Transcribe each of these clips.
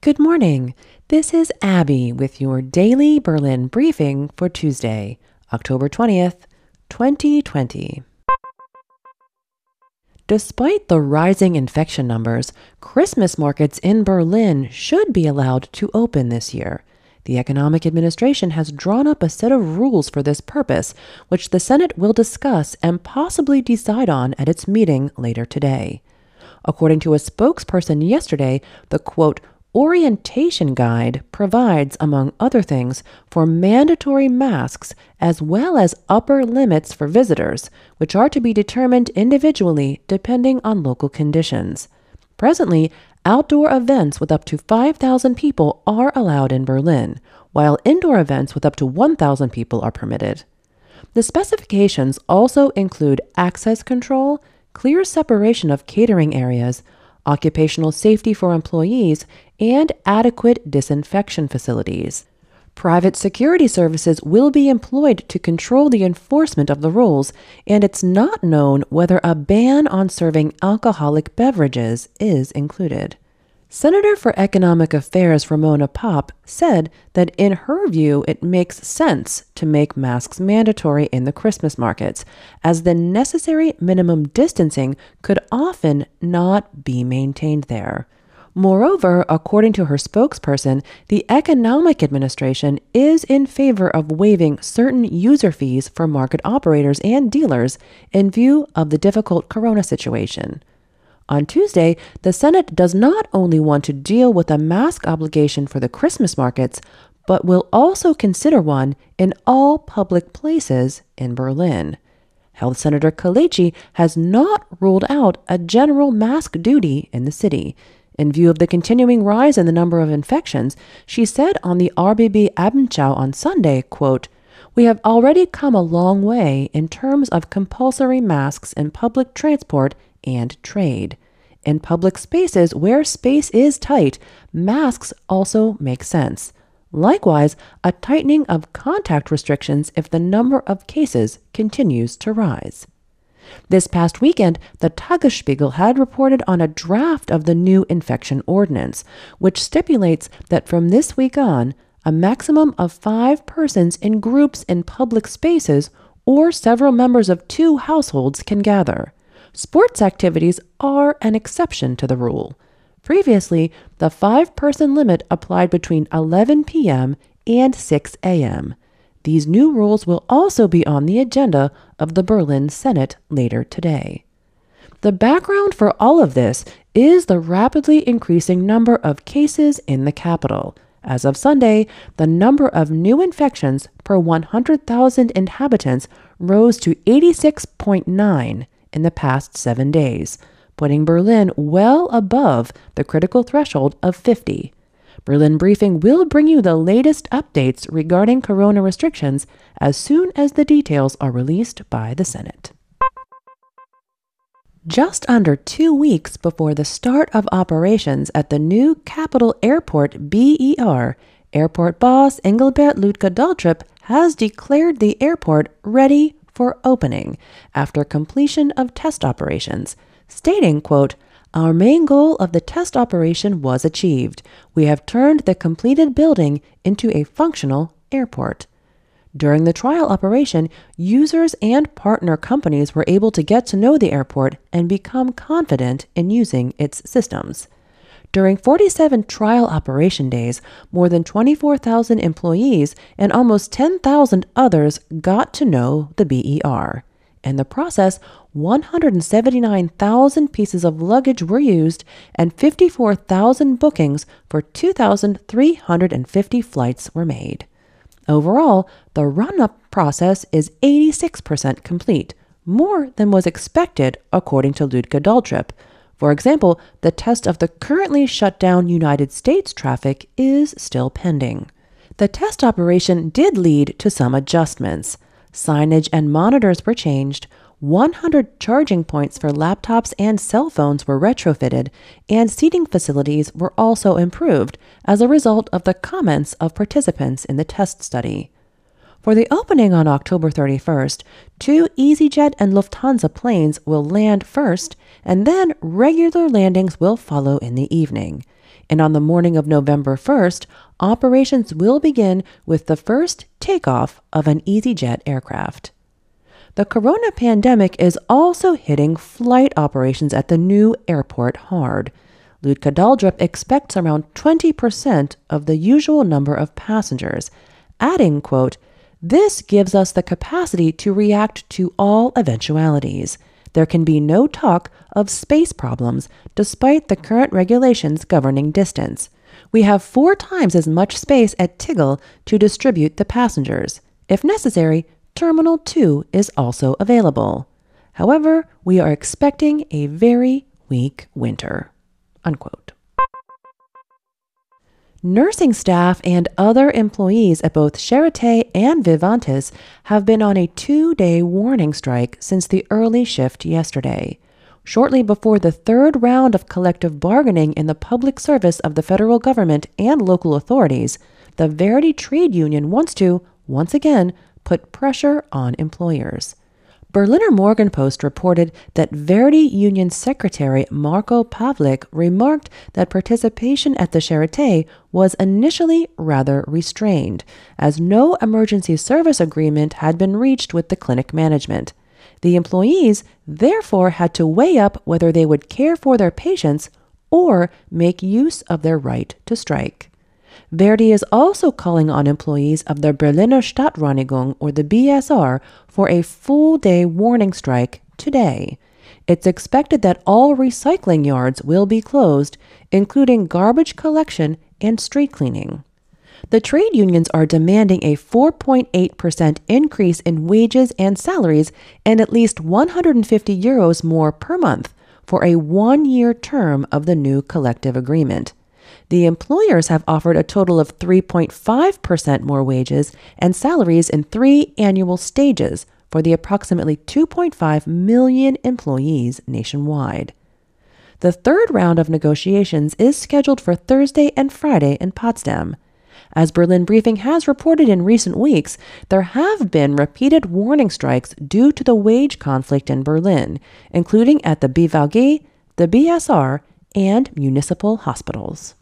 Good morning. This is Abby with your daily Berlin briefing for Tuesday, October 20th, 2020. Despite the rising infection numbers, Christmas markets in Berlin should be allowed to open this year. The Economic Administration has drawn up a set of rules for this purpose, which the Senate will discuss and possibly decide on at its meeting later today. According to a spokesperson yesterday, the quote, orientation guide provides, among other things, for mandatory masks as well as upper limits for visitors, which are to be determined individually depending on local conditions. Presently, outdoor events with up to 5,000 people are allowed in Berlin, while indoor events with up to 1,000 people are permitted. The specifications also include access control, clear separation of catering areas, occupational safety for employees, and adequate disinfection facilities. Private security services will be employed to control the enforcement of the rules, and it's not known whether a ban on serving alcoholic beverages is included. Senator for Economic Affairs Ramona Popp said that in her view it makes sense to make masks mandatory in the Christmas markets, as the necessary minimum distancing could often not be maintained there. Moreover, according to her spokesperson, the Economic Administration is in favor of waiving certain user fees for market operators and dealers in view of the difficult corona situation. On Tuesday, the Senate does not only want to deal with a mask obligation for the Christmas markets, but will also consider one in all public places in Berlin. Health Senator Kelechi has not ruled out a general mask duty in the city. In view of the continuing rise in the number of infections, she said on the RBB Abendschau on Sunday, quote, "We have already come a long way in terms of compulsory masks in public transport and trade. In public spaces where space is tight, masks also make sense. Likewise, a tightening of contact restrictions if the number of cases continues to rise." This past weekend, the Tagesspiegel had reported on a draft of the new infection ordinance, which stipulates that from this week on, a maximum of 5 persons in groups in public spaces or several members of 2 households can gather. Sports activities are an exception to the rule. Previously, the 5-person limit applied between 11 p.m. and 6 a.m. These new rules will also be on the agenda of the Berlin Senate later today. The background for all of this is the rapidly increasing number of cases in the capital. As of Sunday, the number of new infections per 100,000 inhabitants rose to 86.9 in the past 7 days, putting Berlin well above the critical threshold of 50. Berlin Briefing will bring you the latest updates regarding corona restrictions as soon as the details are released by the Senate. Just under 2 weeks before the start of operations at the new capital airport BER, airport boss Engelbert Lütke-Daltrup has declared the airport ready for opening after completion of test operations, stating, quote, "Our main goal of the test operation was achieved. We have turned the completed building into a functional airport." During the trial operation, users and partner companies were able to get to know the airport and become confident in using its systems. During 47 trial operation days, more than 24,000 employees and almost 10,000 others got to know the BER. In the process, 179,000 pieces of luggage were used and 54,000 bookings for 2,350 flights were made. Overall, the run-up process is 86% complete, more than was expected according to Lütke-Daltrup. For example, the test of the currently shut down United States traffic is still pending. The test operation did lead to some adjustments. Signage and monitors were changed, 100 charging points for laptops and cell phones were retrofitted, and seating facilities were also improved as a result of the comments of participants in the test study. For the opening on October 31st, 2 EasyJet and Lufthansa planes will land first, and then regular landings will follow in the evening. And on the morning of November 1st, operations will begin with the first takeoff of an EasyJet aircraft. The corona pandemic is also hitting flight operations at the new airport hard. Lutka Daldrup expects around 20% of the usual number of passengers, adding, quote, "This gives us the capacity to react to all eventualities. There can be no talk of space problems despite the current regulations governing distance. We have 4 times as much space at Tegel to distribute the passengers. If necessary, Terminal 2 is also available. However, we are expecting a very weak winter." Unquote. Nursing staff and other employees at both Charité and Vivantes have been on a 2-day warning strike since the early shift yesterday. Shortly before the 3rd round of collective bargaining in the public service of the federal government and local authorities, the Verdi trade union wants to, once again, put pressure on employers. Berliner Morgenpost reported that Verdi Union Secretary Marco Pavlik remarked that participation at the Charité was initially rather restrained, as no emergency service agreement had been reached with the clinic management. The employees therefore had to weigh up whether they would care for their patients or make use of their right to strike. Verdi is also calling on employees of the Berliner Stadtreinigung, or the BSR, for a full-day warning strike today. It's expected that all recycling yards will be closed, including garbage collection and street cleaning. The trade unions are demanding a 4.8% increase in wages and salaries and at least 150 euros more per month for a 1-year term of the new collective agreement. The employers have offered a total of 3.5% more wages and salaries in 3 annual stages for the approximately 2.5 million employees nationwide. The 3rd round of negotiations is scheduled for Thursday and Friday in Potsdam. As Berlin Briefing has reported in recent weeks, there have been repeated warning strikes due to the wage conflict in Berlin, including at the BVG, the BSR, and municipal hospitals.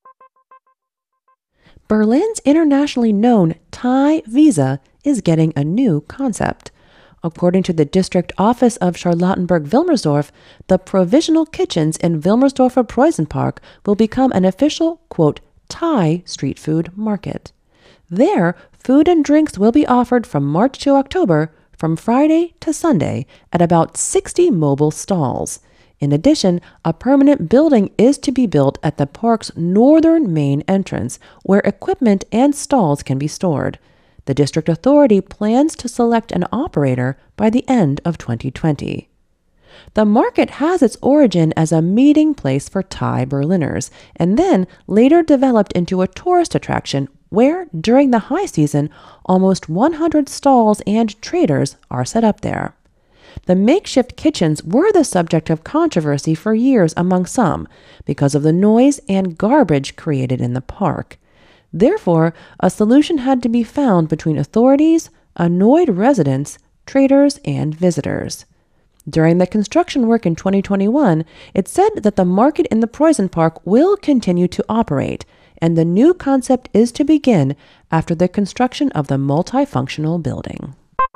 Berlin's internationally known Thai Visa is getting a new concept. According to the District Office of Charlottenburg-Wilmersdorf, the provisional kitchens in Wilmersdorfer Preußenpark will become an official, quote, Thai street food market. There, food and drinks will be offered from March to October, from Friday to Sunday, at about 60 mobile stalls. In addition, a permanent building is to be built at the park's northern main entrance, where equipment and stalls can be stored. The district authority plans to select an operator by the end of 2020. The market has its origin as a meeting place for Thai Berliners, and then later developed into a tourist attraction where, during the high season, almost 100 stalls and traders are set up there. The makeshift kitchens were the subject of controversy for years among some because of the noise and garbage created in the park. Therefore, a solution had to be found between authorities, annoyed residents, traders, and visitors. During the construction work in 2021, it said that the market in the Preußenpark will continue to operate, and the new concept is to begin after the construction of the multifunctional building.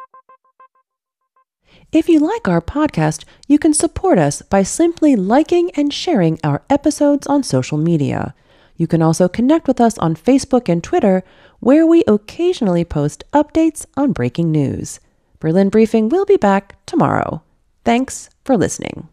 If you like our podcast, you can support us by simply liking and sharing our episodes on social media. You can also connect with us on Facebook and Twitter, where we occasionally post updates on breaking news. Berlin Briefing will be back tomorrow. Thanks for listening.